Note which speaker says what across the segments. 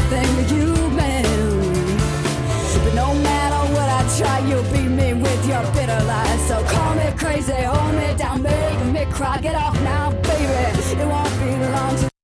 Speaker 1: everything that you've been. But no matter what I try, you'll beat me with your bitter lies. So call me crazy, hold me down, make me cry. Get off now, baby, it won't be long till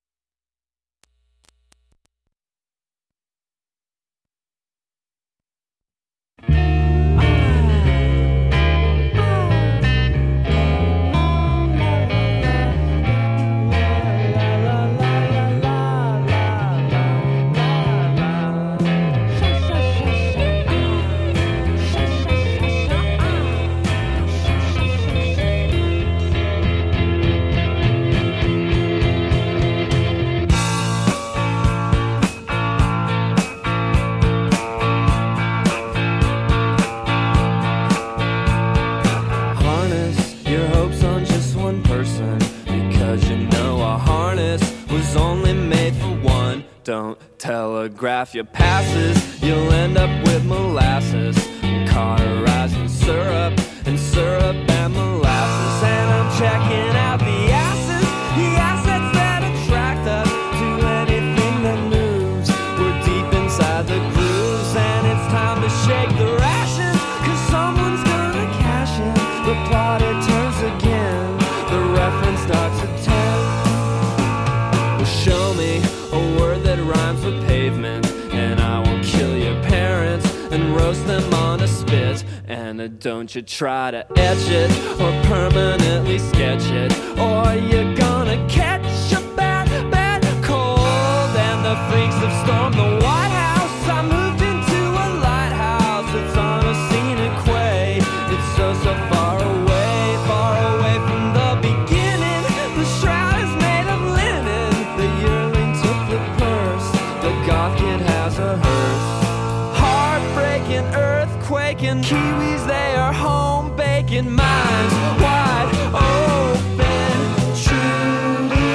Speaker 2: don't telegraph your passes. You'll end up with molasses, cauterizing syrup and syrup and molasses. And I'm checking out the assets that attract us to anything that moves. We're deep inside the grooves, and it's time to shake the rations, 'cause someone's gonna cash in. The plot, it turns again, the reference starts at 10. Well, show me a word that rhymes with pavement, and I will kill your parents and roast them on a spit. And don't you try to etch it or permanently sketch it, or you're gonna catch a bad cold. And the freaks have stormed the White House. I moved into a lighthouse. It's on a scenic quay. It's so far away from the beginning. The shroud is made of linen. The yearling took the purse. The goth kid has a hearse. Heartbreaking, earthquaking, Kiwis, they are home baking, minds wide open, truly.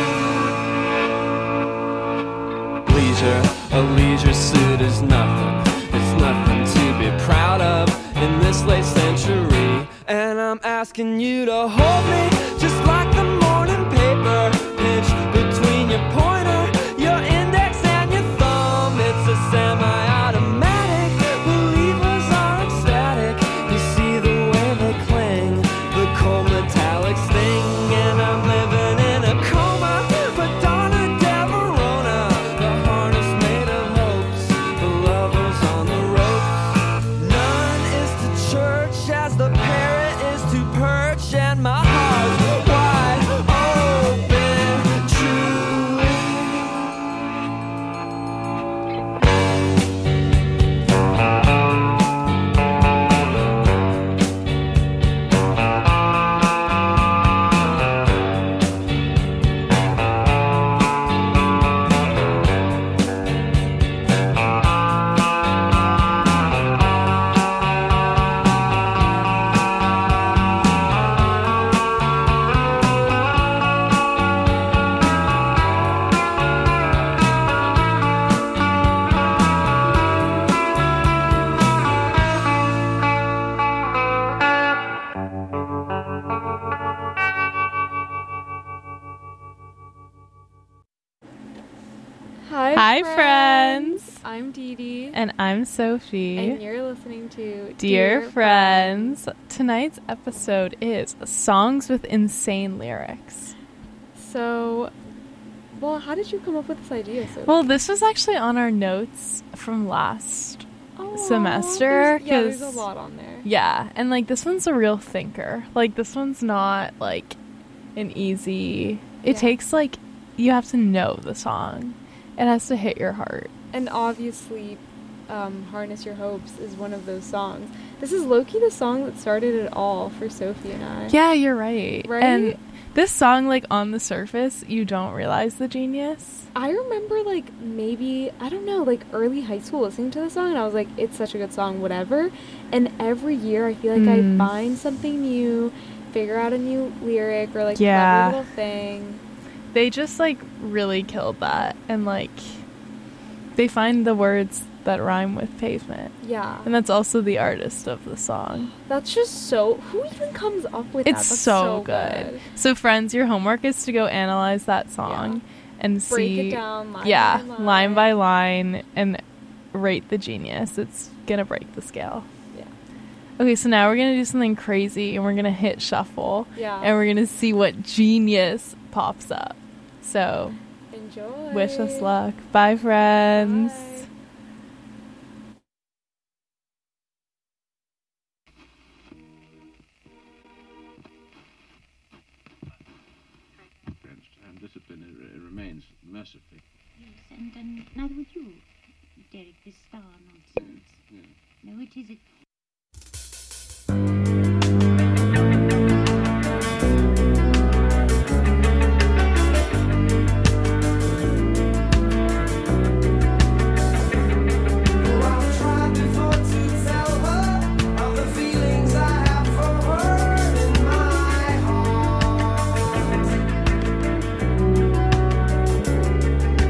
Speaker 2: A leisure suit is nothing. It's nothing to be proud of in this late century. And I'm asking you to hold me just like the morning paper. Pinch between your pointer, your index and your thumb. It's a semi-automatic. Believers are ecstatic. You see the way they cling, the cold metallic sting. And I'm living in a coma, Madonna del Verona. The harness made of hopes, the lovers on the ropes. None is to church as the parrot is to perch, and my heart's wide open, truly.
Speaker 3: Hi, friends.
Speaker 4: I'm Dee Dee.
Speaker 3: And I'm Sophie.
Speaker 4: And you're listening to
Speaker 3: Dear Friends. Tonight's episode is Songs with Insane Lyrics.
Speaker 4: So, well, how did you come up with this idea, Sophie?
Speaker 3: Well, this was actually on our notes from last semester.
Speaker 4: There's a lot on there.
Speaker 3: Yeah, and, like, this one's a real thinker. Like, this one's not, like, an easy... It takes, like, you have to know the song. It has to hit your heart.
Speaker 4: And obviously, Harness Your Hopes is one of those songs. This is low-key the song that started it all for Sophie and I.
Speaker 3: Yeah, you're right.
Speaker 4: Right?
Speaker 3: And this song, like, on the surface, you don't realize the genius.
Speaker 4: I remember, like, maybe, I don't know, like, early high school listening to the song, and I was like, it's such a good song, whatever. And every year, I feel like I find something new, figure out a new lyric, or, like, clever little thing.
Speaker 3: They just, like, really killed that. And, like, they find the words that rhyme with pavement.
Speaker 4: Yeah.
Speaker 3: And that's also the artist of the song.
Speaker 4: That's just so... Who even comes up with that?
Speaker 3: It's
Speaker 4: That's
Speaker 3: so good. So, friends, your homework is to go analyze that song and
Speaker 4: break
Speaker 3: see
Speaker 4: it down
Speaker 3: line by line and rate the genius. It's gonna break the scale.
Speaker 4: Yeah.
Speaker 3: Okay, so now we're gonna do something crazy and we're gonna hit shuffle.
Speaker 4: Yeah.
Speaker 3: And we're gonna see what genius pops up. So
Speaker 4: enjoy.
Speaker 3: Wish us luck. Bye, friends.
Speaker 4: Bye.
Speaker 5: And discipline remains mercifully.
Speaker 6: Yes, and neither would you, Derek, this star nonsense. No, it isn't.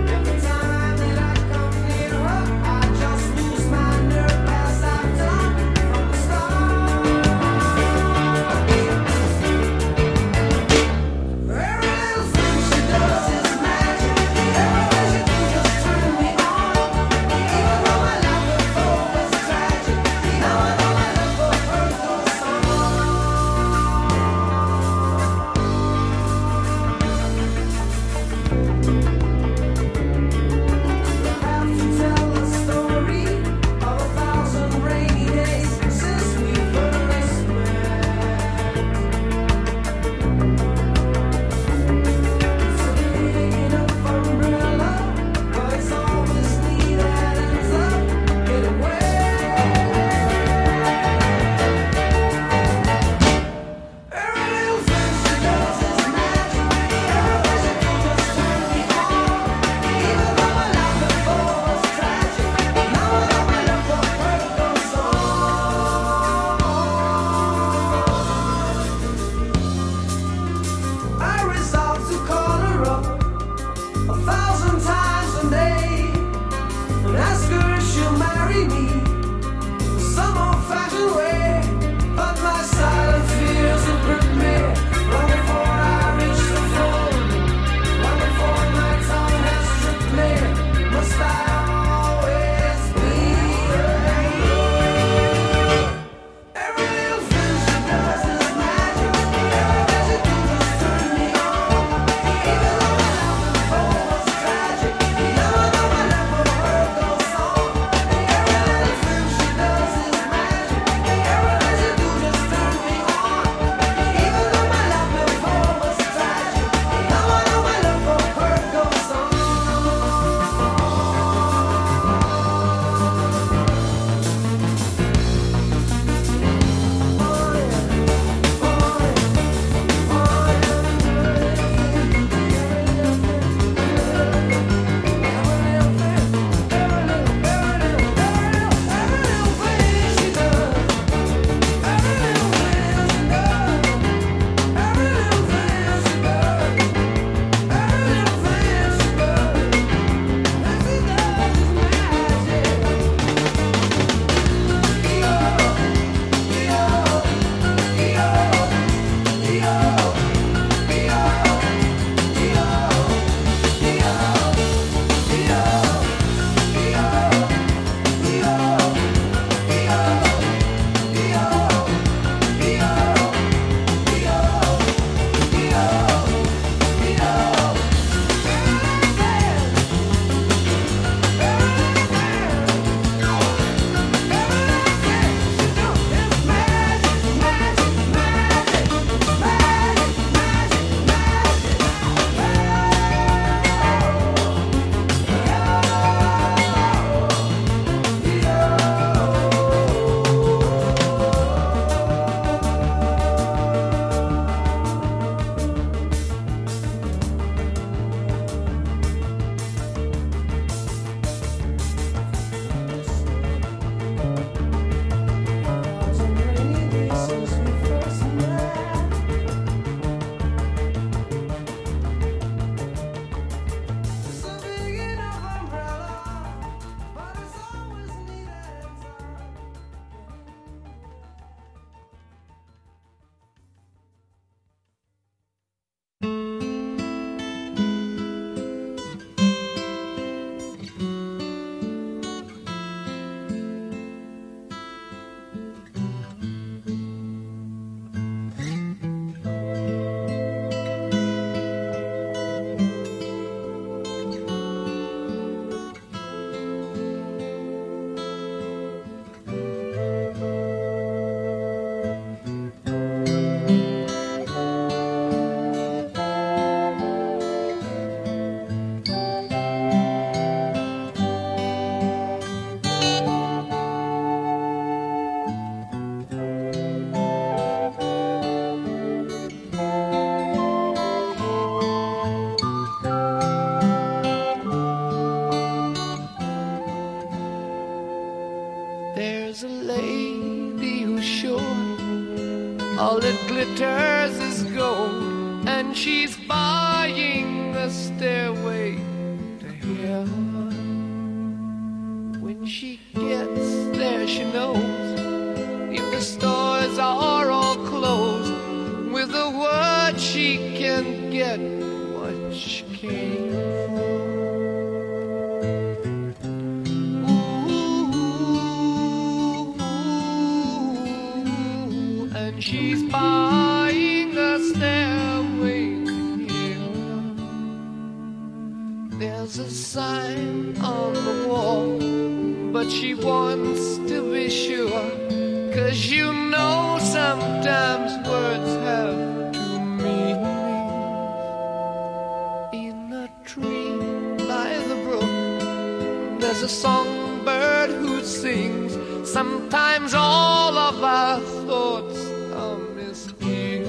Speaker 7: I just lose my nerve as I've done. There's a lady who's sure all that glitters is gold, and she's buying a stairway to heaven. When she gets there, she knows if the stores are all closed, with a word she can get what she came for. She's buying a stairway here. There's a sign on the wall, but she wants to be sure, 'cause you know sometimes words have two meanings. In a tree by the brook, there's a songbird who sings. Sometimes all of our thoughts are misgiven.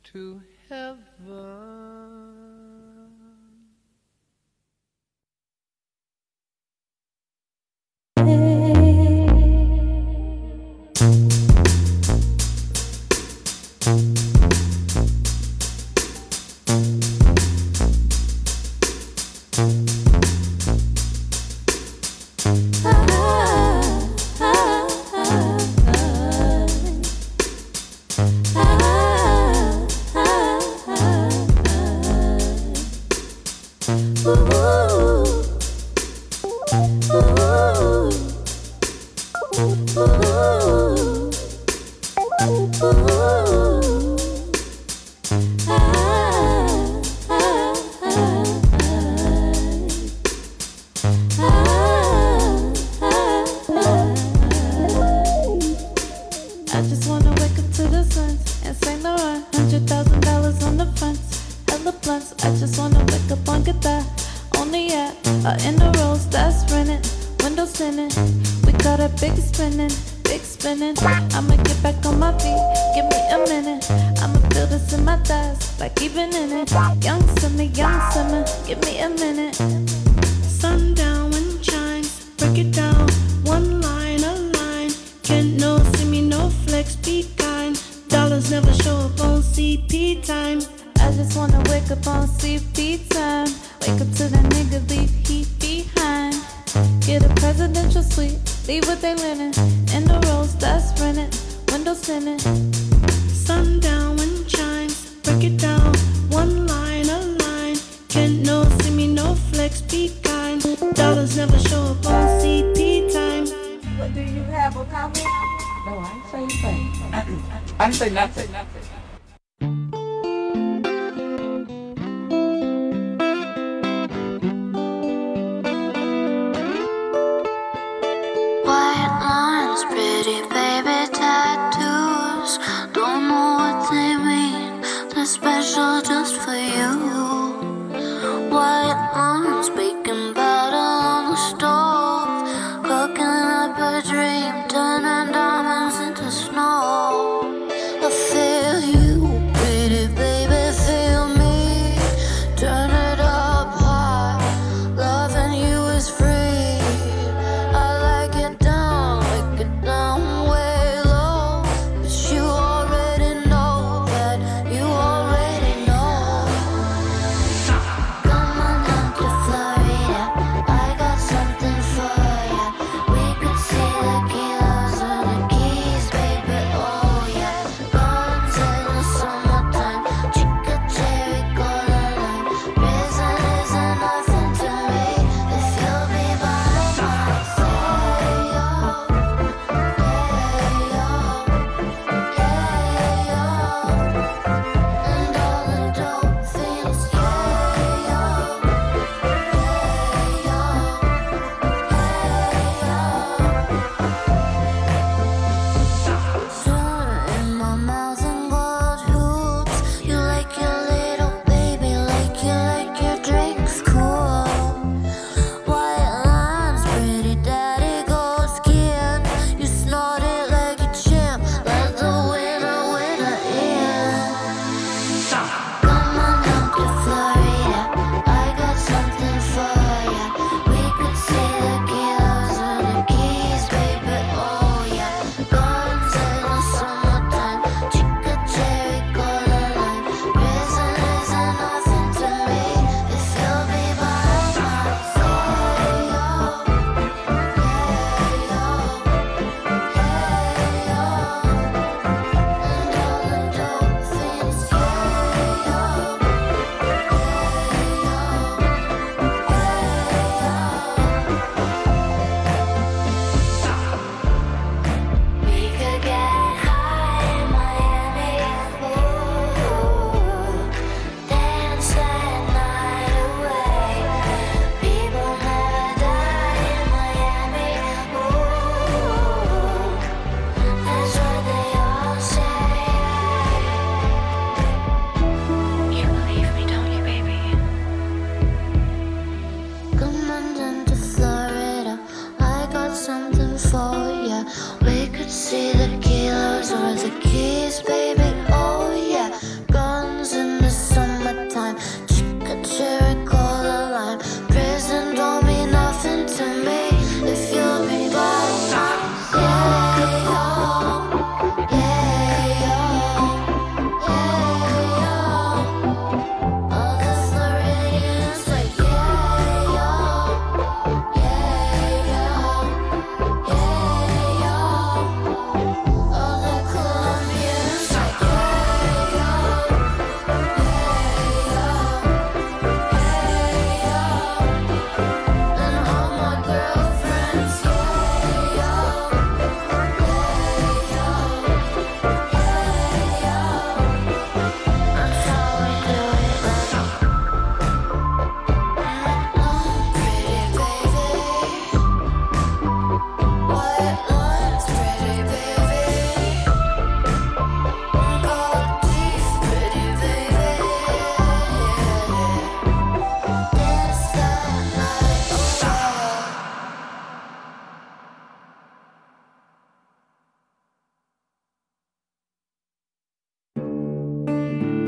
Speaker 7: to heaven.
Speaker 8: I just wanna wake up to the sun and Saint Laurent, $100,000 on the fronts, hella blunts. I just wanna wake up on guitar, on the yacht, in the rolls that's rented, windows tinted. We got a big spinning, big spinning. I'ma get back on my feet, give me a minute. I'ma feel this in my thighs, like even in it. Young summer, give me a minute.
Speaker 9: Sundown when chimes, break it down, one line, a line. Can't no see me, no flex, be kind. Dollars never show up on CP time.
Speaker 8: I just wanna wake up on CP time. Wake up to that nigga, leave heat behind. Get a presidential suite, leave what they linen. In the rolls that's rented, windows tinted.
Speaker 9: Sundown when chimes, break it down, one line, a line. Can't no see me, no flex, be kind. Dollars never show up on CP time.
Speaker 10: What do you have a comment? No, I ain't say anything. I didn't say nothing.
Speaker 11: White lines, pretty baby tattoos. Don't know what they mean. They're special just for you. White lines, baking batter on the stove. Cooking up a dream, turning diamonds into snow. I feel you, pretty baby, feel me. Turn it up high, loving you is free. I like it down way low. But you already know that, you already know.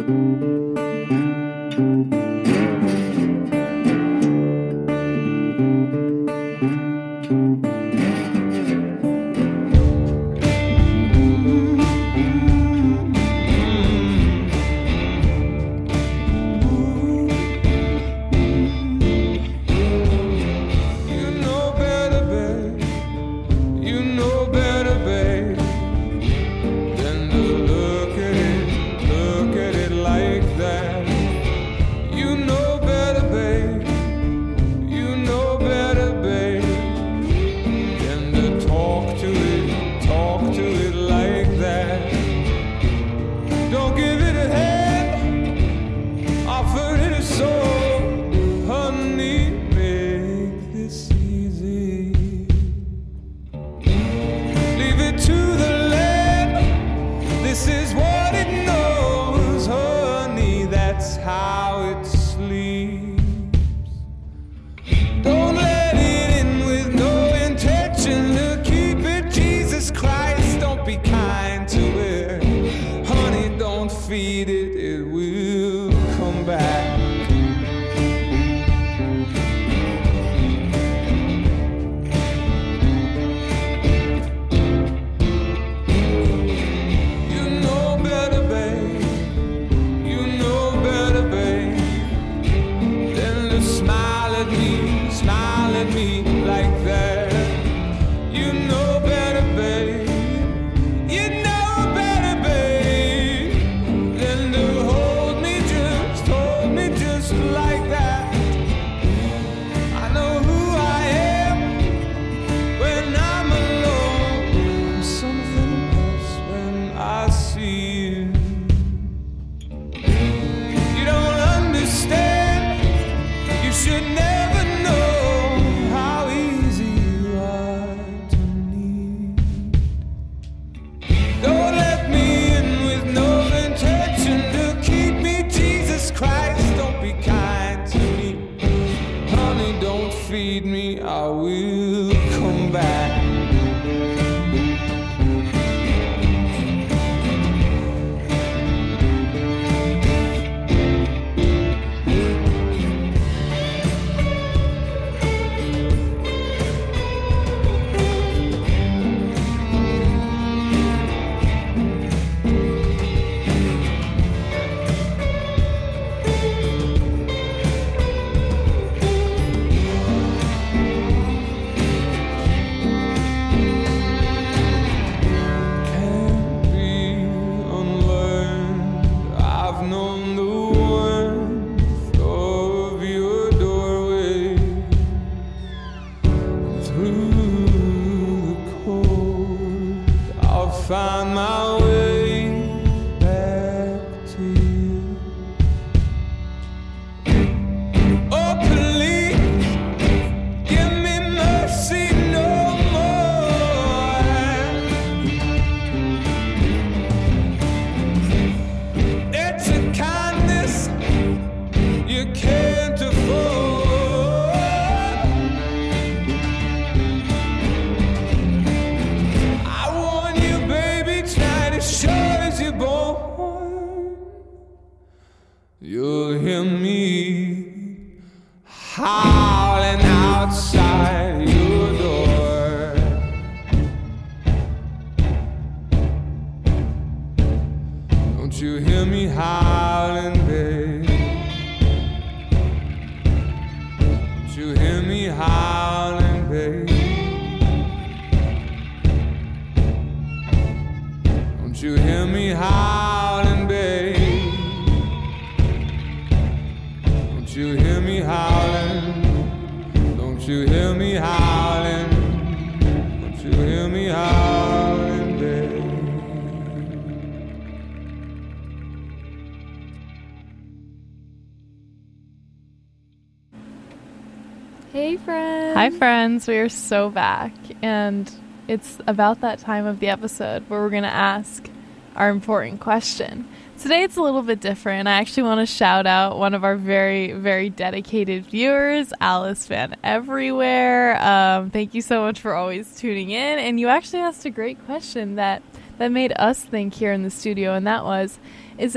Speaker 4: Hey friends!
Speaker 3: Hi friends, we are so back, and it's about that time of the episode where we're going to ask our important question. Today it's a little bit different. I actually want to shout out one of our very, very dedicated viewers, Alice Van Everywhere. Thank you so much for always tuning in, and you actually asked a great question that made us think here in the studio, and that was, is it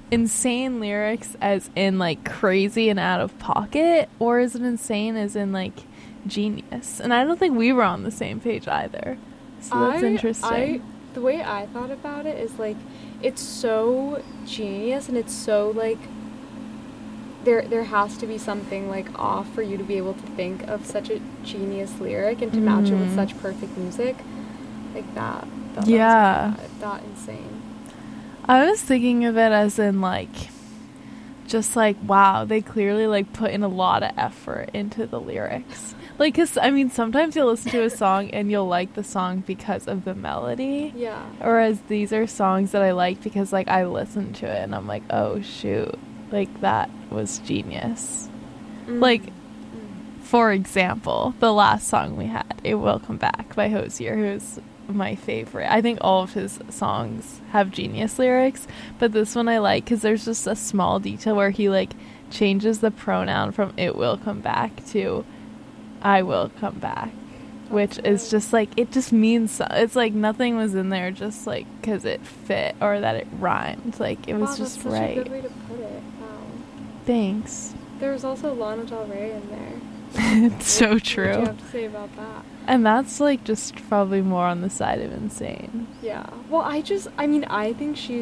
Speaker 3: insane lyrics as in like crazy and out of pocket, or is it insane as in like genius? And I don't think we were on the same page either. So that's interesting.
Speaker 4: The way I thought about it is like it's so genius and it's so like there has to be something like off for you to be able to think of such a genius lyric and to match it with such perfect music like that.
Speaker 3: Yeah.
Speaker 4: That insane.
Speaker 3: I was thinking of it as in like just like wow, they clearly like put in a lot of effort into the lyrics. Like, cause I mean, sometimes you'll listen to a song and you'll like the song because of the melody.
Speaker 4: Yeah.
Speaker 3: Whereas these are songs that I like because like I listened to it and I'm like, oh shoot, like that was genius. Like, for example, the last song we had, "It Will Come Back" by Hozier, who's my favorite. I think all of his songs have genius lyrics, but this one I like because there's just a small detail where he like changes the pronoun from "it will come back" to "I will come back," which is just like, it just means it's like nothing was in there just like because it fit or that it rhymed. Like it was just
Speaker 4: that's
Speaker 3: right.
Speaker 4: Such a good way to put it. Wow.
Speaker 3: Thanks.
Speaker 4: There's also Lana Del Rey in there.
Speaker 3: It's so true.
Speaker 4: What do you have to say about that?
Speaker 3: And that's like just probably more on the side of insane.
Speaker 4: Yeah. Well, I think she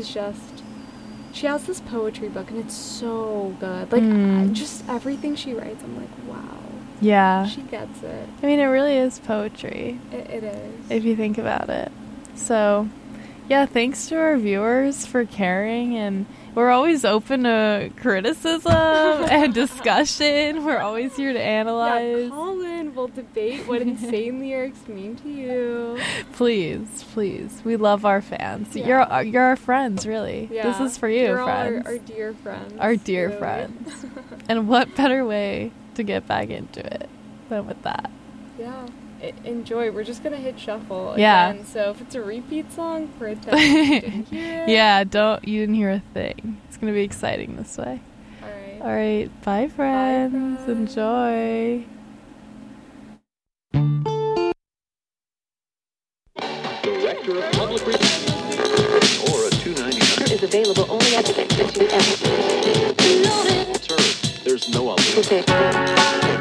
Speaker 4: has this poetry book and it's so good. Like just everything she writes, I'm like, wow.
Speaker 3: Yeah.
Speaker 4: She gets it.
Speaker 3: I mean, it really is poetry.
Speaker 4: It is.
Speaker 3: If you think about it. So, yeah, thanks to our viewers for caring, and we're always open to criticism and discussion. We're always here to analyze.
Speaker 4: Yeah, call in. We'll debate what insane lyrics mean to you.
Speaker 3: Please, please. We love our fans. Yeah. You're our friends, really.
Speaker 4: Yeah.
Speaker 3: This is for you,
Speaker 4: You're
Speaker 3: friends.
Speaker 4: Our dear friends.
Speaker 3: Our dear friends. And what better way to get back into it than with that?
Speaker 4: Yeah. Enjoy. We're just gonna hit shuffle
Speaker 3: again.
Speaker 4: So if it's a repeat song, pretend you didn't hear it.
Speaker 3: Yeah, you didn't hear a thing. It's gonna be exciting this way. All right. Bye, friends. Bye, friends. Enjoy.
Speaker 12: Director of Public Relations or a $2.99 is available only at the Sir, there's no other.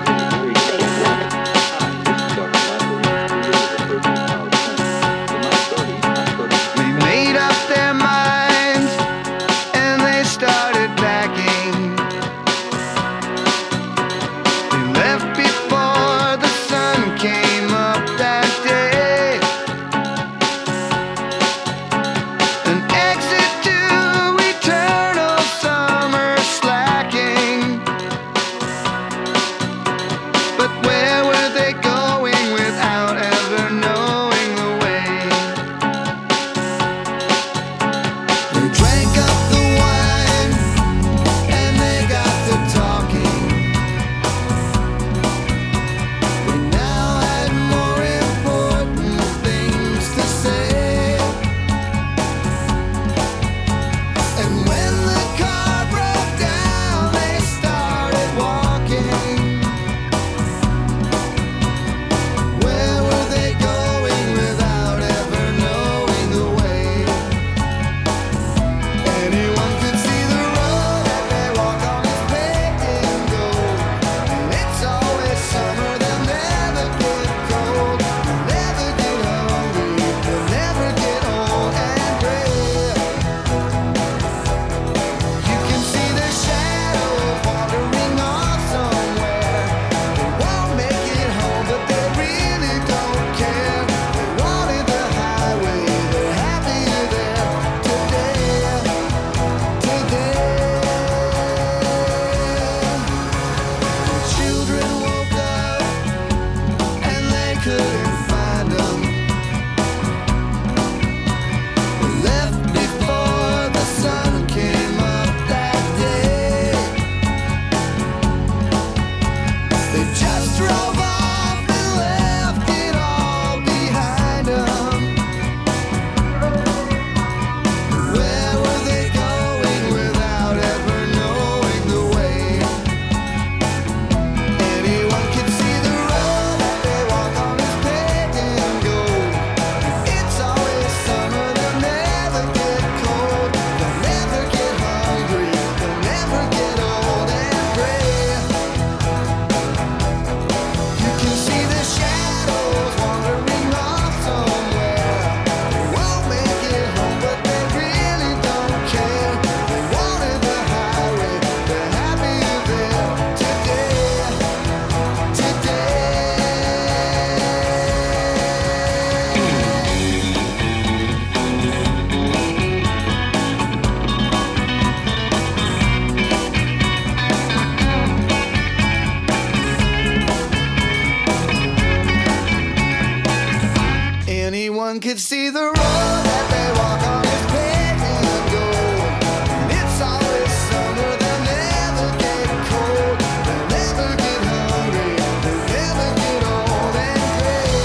Speaker 7: see the road that they walk on is paved in gold. And it's always summer, they'll never get cold. They'll never get hungry, they'll never get old and gray.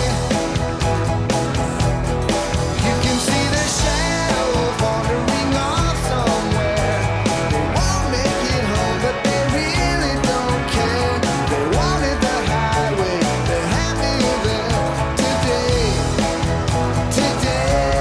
Speaker 7: You can see their shadows wandering off somewhere. They won't make it home, but they really don't care. They wanted the highway, they're happy there today. Today.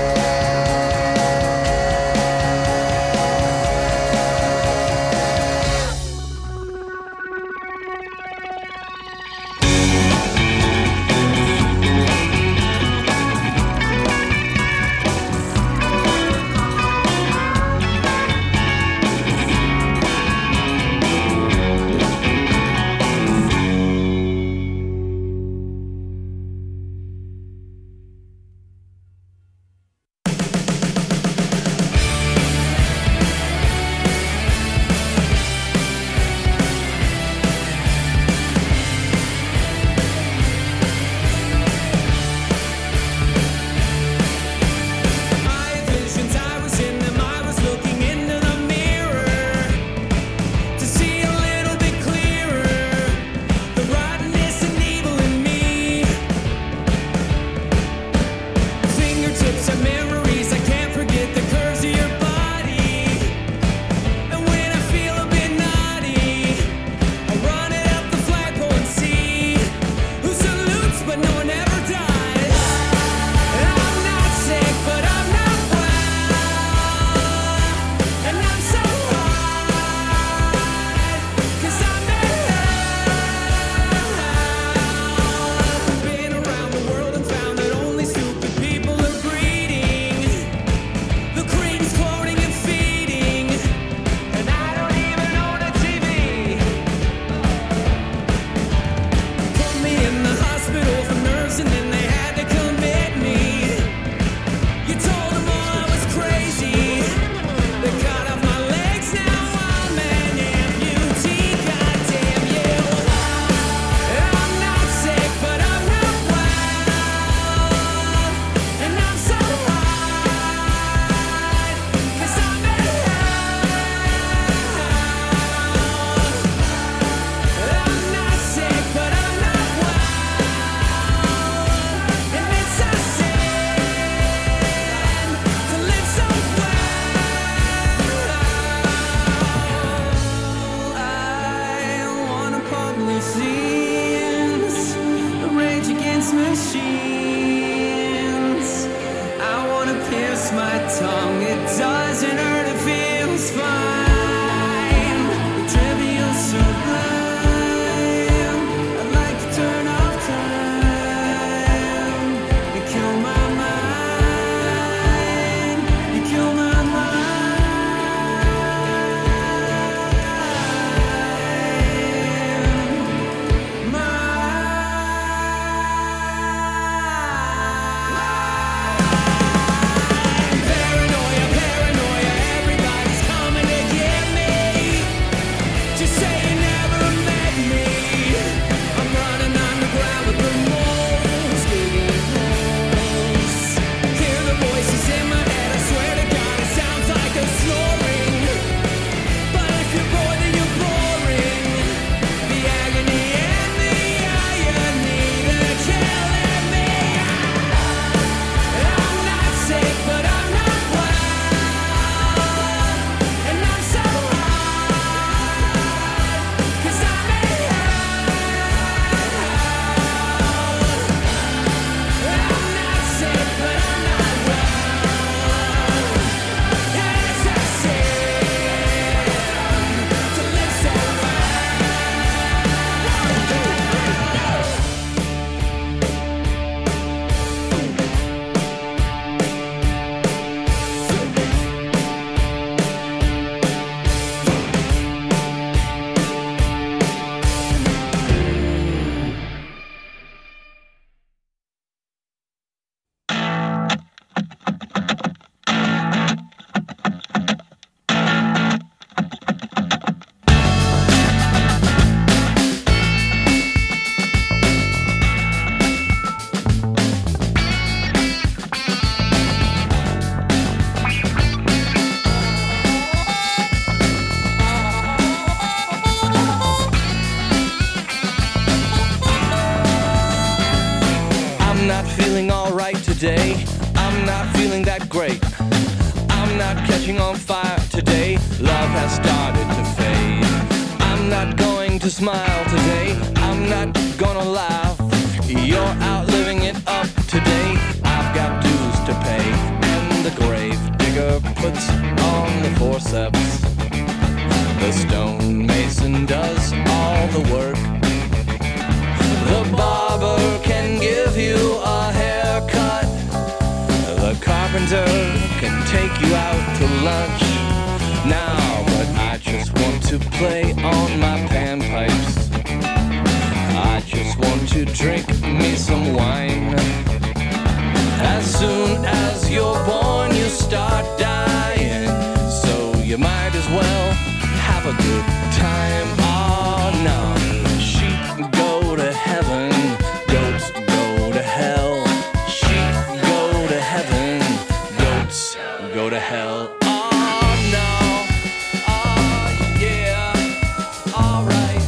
Speaker 2: love has started to fade. I'm not going to smile today, I'm not gonna laugh. You're out living it up today, I've got dues to pay. And the grave digger puts on the forceps, the stonemason does all the work. The barber can give you a haircut, the carpenter can take you out to lunch. Now, but I just want to play on my panpipes, I just want to drink me some wine. As soon as you're born, you start dying, so you might as well have a good time. Oh no, sheep go to heaven, goats go to hell. Sheep go to heaven, goats go to hell. Oh no, oh yeah, alright.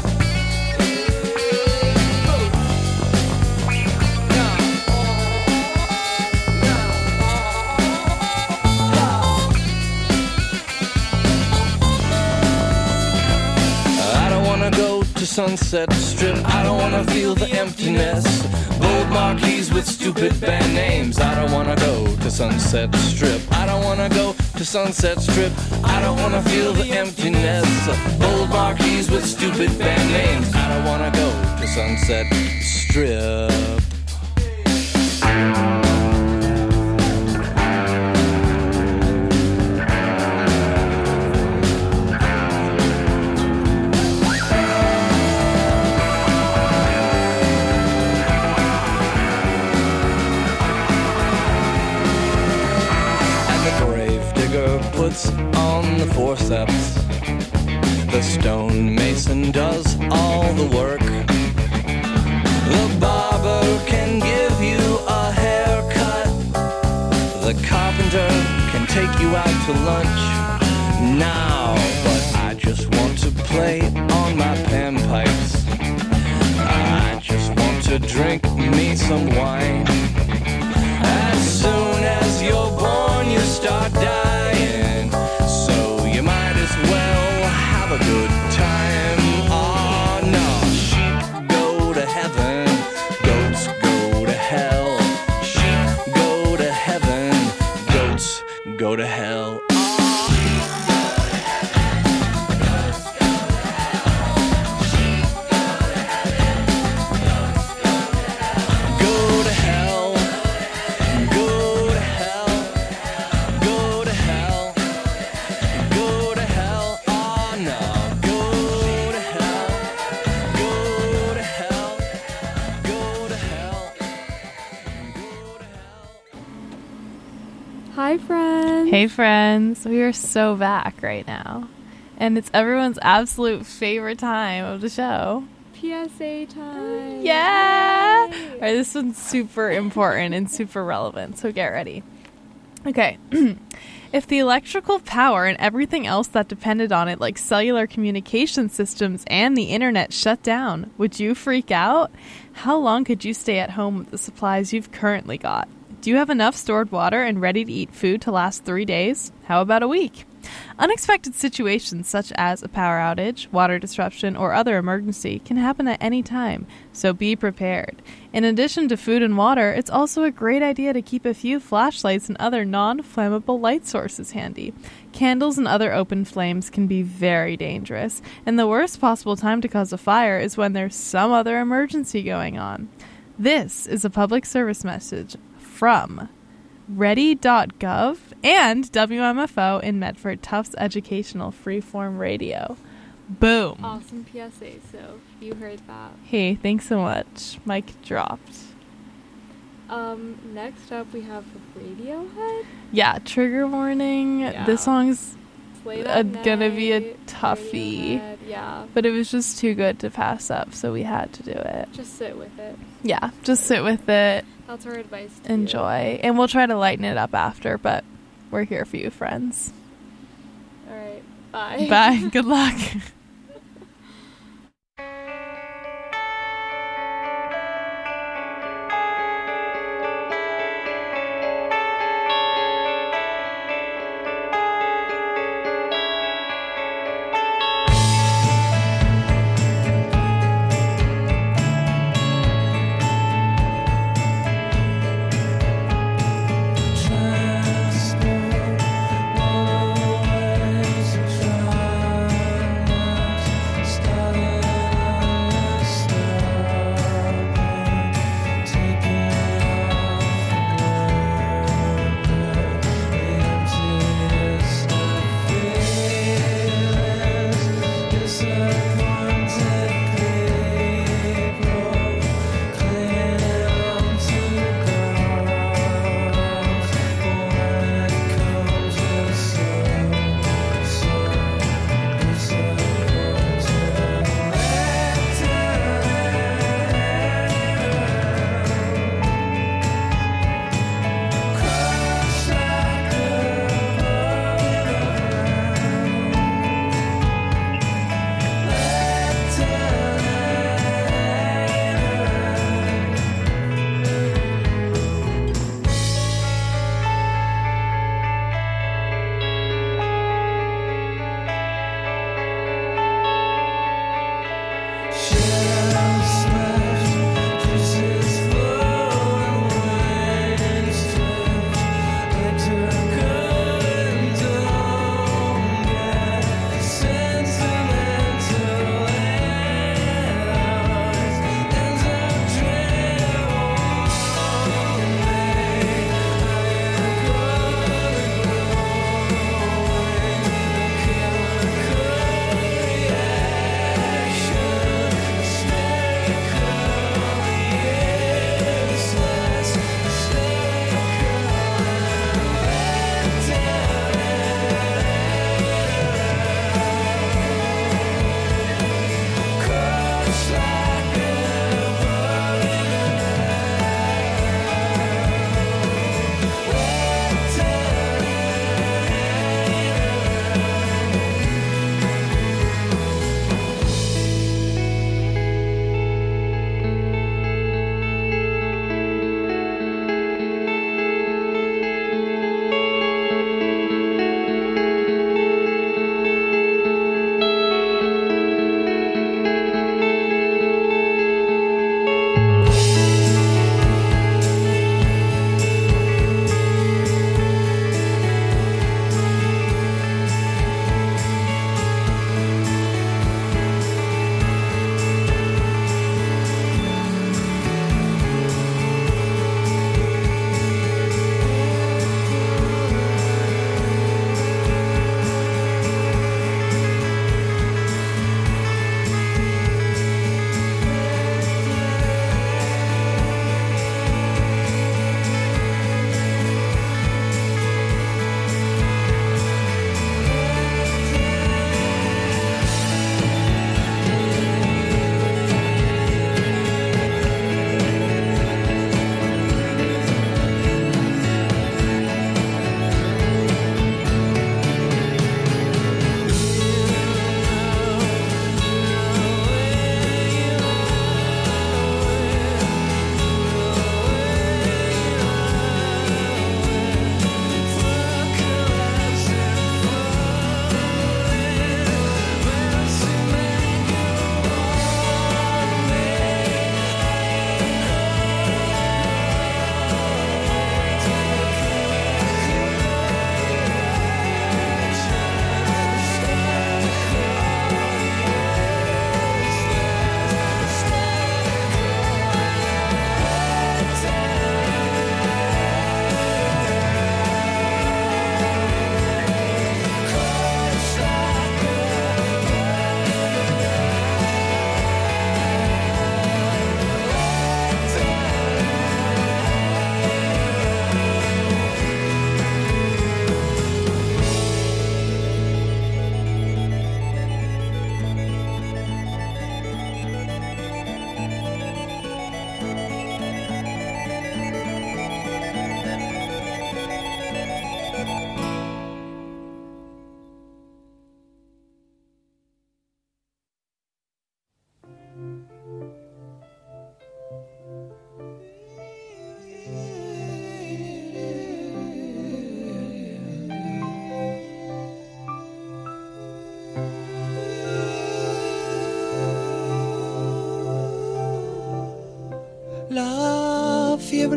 Speaker 2: Sunset Strip, I don't wanna feel the emptiness. Bold marquees with stupid band names. I don't wanna go to Sunset Strip, I don't wanna go to Sunset Strip. I don't wanna feel the emptiness. Bold marquees with stupid band names. I don't wanna go to Sunset Strip. Puts on the forceps, the stonemason does all the work. The barber can give you a haircut, the carpenter can take you out to lunch. Now, but I just want to play on my panpipes, I just want to drink me some wine. As soon as you're born, you start dying, so you might as well have a good time. Oh no, sheep go to heaven, goats go to hell. Sheep go to heaven, goats go to hell.
Speaker 4: Hi, friends.
Speaker 3: Hey, friends. We are so back right now. And it's everyone's absolute favorite time of the show.
Speaker 4: PSA time.
Speaker 3: Yeah. All right, this one's super important and super relevant, so get ready. Okay. If the electrical power and everything else that depended on it, like cellular communication systems and the internet, shut down, would you freak out? How long could you stay at home with the supplies you've currently got? Do you have enough stored water and ready-to-eat food to last 3 days? How about a week? Unexpected situations such as a power outage, water disruption, or other emergency can happen at any time, so be prepared. In addition to food and water, it's also a great idea to keep a few flashlights and other non-flammable light sources handy. Candles and other open flames can be very dangerous, and the worst possible time to cause a fire is when there's some other emergency going on. This is a public service message from ready.gov and WMFO in Medford, Tufts Educational Freeform Radio. Boom.
Speaker 4: Awesome PSA, so you heard that.
Speaker 3: Hey, thanks so much. Mic dropped.
Speaker 4: Next up we have Radiohead.
Speaker 3: Yeah, trigger warning.
Speaker 4: Yeah.
Speaker 3: This song's gonna be a toughie.
Speaker 4: Radiohead, yeah.
Speaker 3: But it was just too good to pass up, so we had to do it.
Speaker 4: Just sit with it.
Speaker 3: Yeah, just sit with it.
Speaker 4: That's our advice to
Speaker 3: Enjoy.
Speaker 4: you.
Speaker 3: And we'll try to lighten it up after, but we're here for you, friends.
Speaker 4: Alright, bye.
Speaker 3: Bye. Good luck.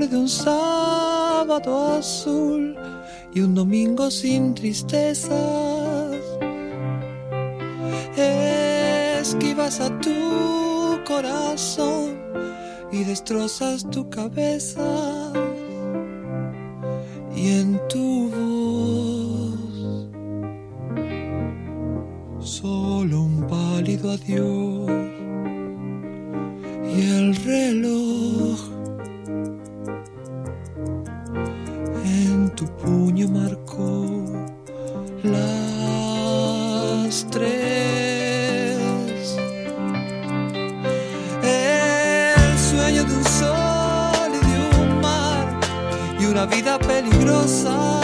Speaker 7: fiebre de un sábado azul y un domingo sin tristezas. Esquivas a tu corazón y destrozas tu cabeza, y en tu voz solo un pálido adiós, y el reloj en tu puño marcó las 3. El sueño de un sol y de un mar y una vida peligrosa,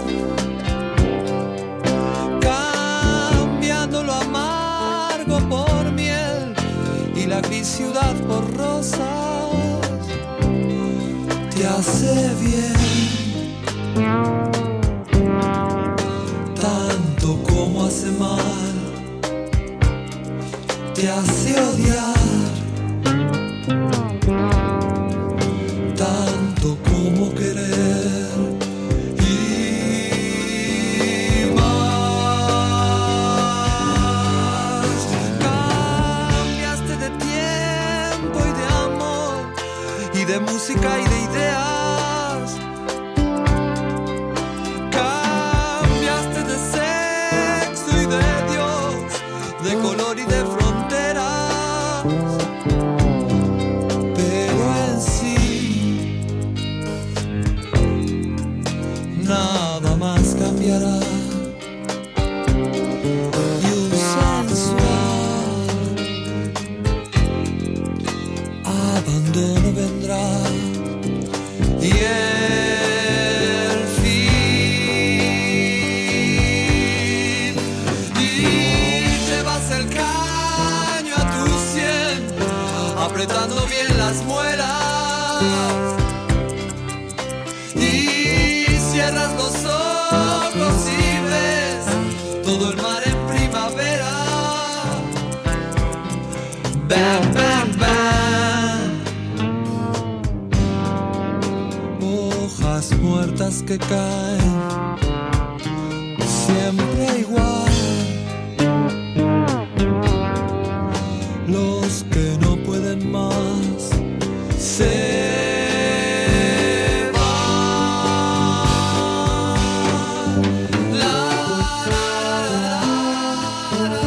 Speaker 7: cambiando lo amargo por miel y la gris ciudad por rosas. Te hace bien tanto como hace mal, te hace odiar tanto como querer, y más. Cambiaste de tiempo y de amor y de música y de ideas. Cambiaste de sexo y de Dios, de color y de fronteras, pero en sí nada más cambiará, y un sensual abandono vendrá, y el fin, y llevas el caño a tu sien, apretando bien las muelas, y cierras los ojos y ves todo el mar en primavera. Bam, bam, bam. Hojas muertas que caen siempre igual. Los que no pueden más se van. La, la, la,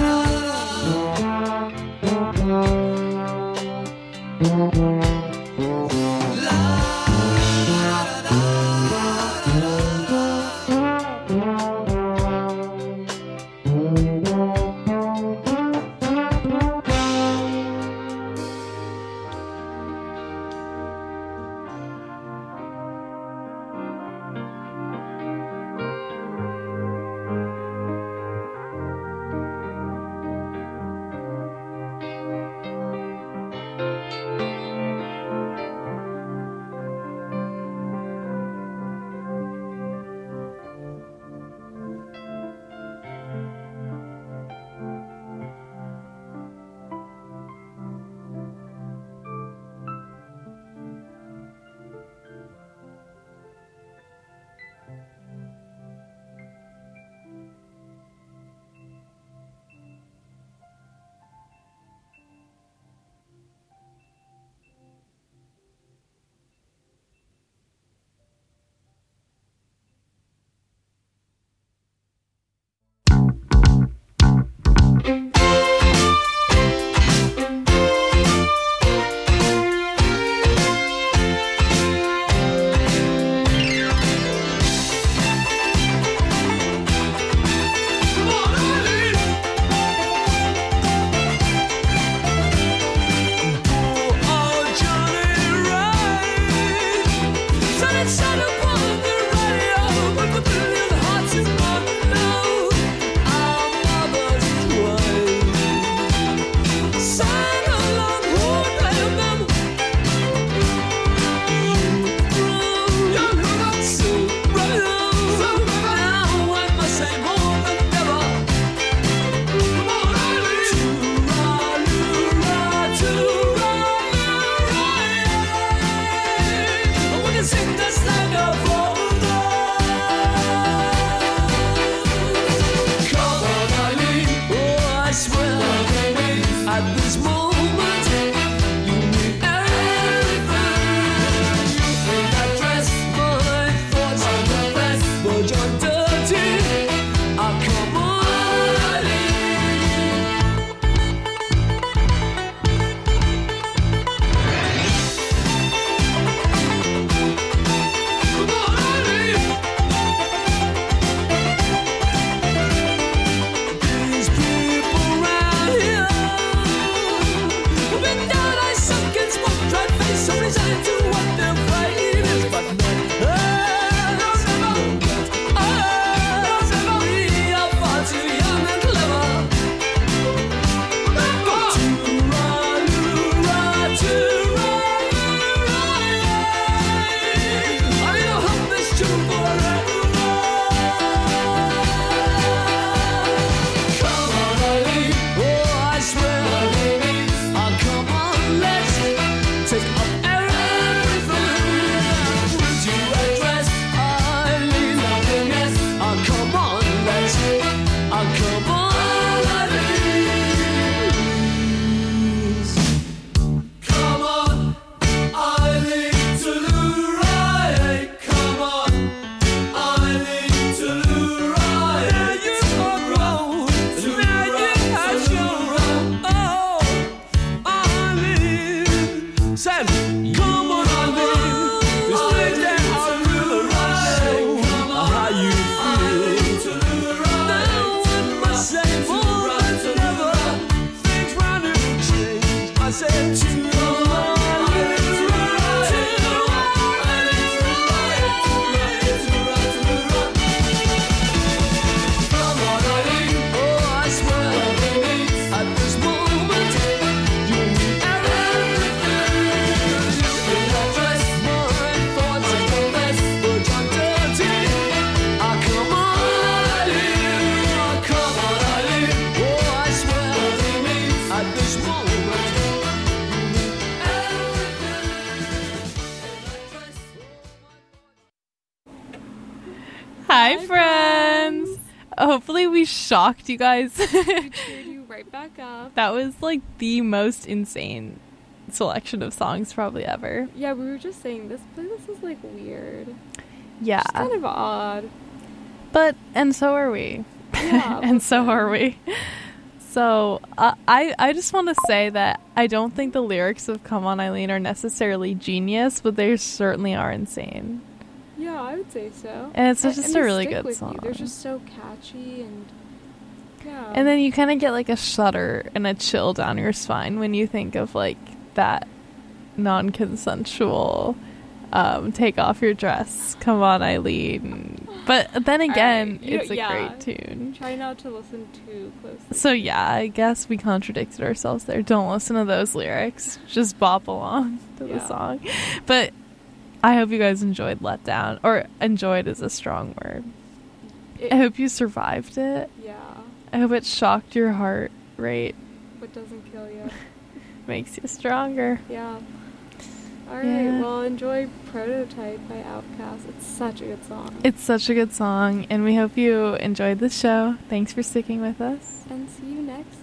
Speaker 3: Hi, friends. Hopefully we shocked you guys.
Speaker 4: We cheered you right back up.
Speaker 3: That was like the most insane selection of songs probably ever.
Speaker 4: Yeah, we were just saying this playlist is like weird.
Speaker 3: Yeah.
Speaker 4: It's kind of odd.
Speaker 3: But, and so are we.
Speaker 4: Yeah,
Speaker 3: and so are we. So, I just want to say that I don't think the lyrics of Come On Eileen are necessarily genius, but they certainly are insane.
Speaker 4: Yeah, I would say so.
Speaker 3: And it's just a really good
Speaker 4: You.
Speaker 3: song.
Speaker 4: They're just so catchy and yeah.
Speaker 3: And then you kind of get like a shudder and a chill down your spine when you think of like that non-consensual take off your dress, Come On Eileen. But then again,
Speaker 4: right.
Speaker 3: it's a great tune.
Speaker 4: Try not to listen too closely.
Speaker 3: So yeah, I guess we contradicted ourselves there. Don't listen to those lyrics. Just bop along to the song. But I hope you guys enjoyed Let Down. Or enjoyed is a strong word. I hope you survived it.
Speaker 4: Yeah.
Speaker 3: I hope it shocked your heart rate.
Speaker 4: But doesn't kill you.
Speaker 3: Makes you stronger.
Speaker 4: Yeah. Alright, well, enjoy Prototype by Outkast. It's such a good song.
Speaker 3: It's such a good song, and we hope you enjoyed the show. Thanks for sticking with us.
Speaker 4: And see you next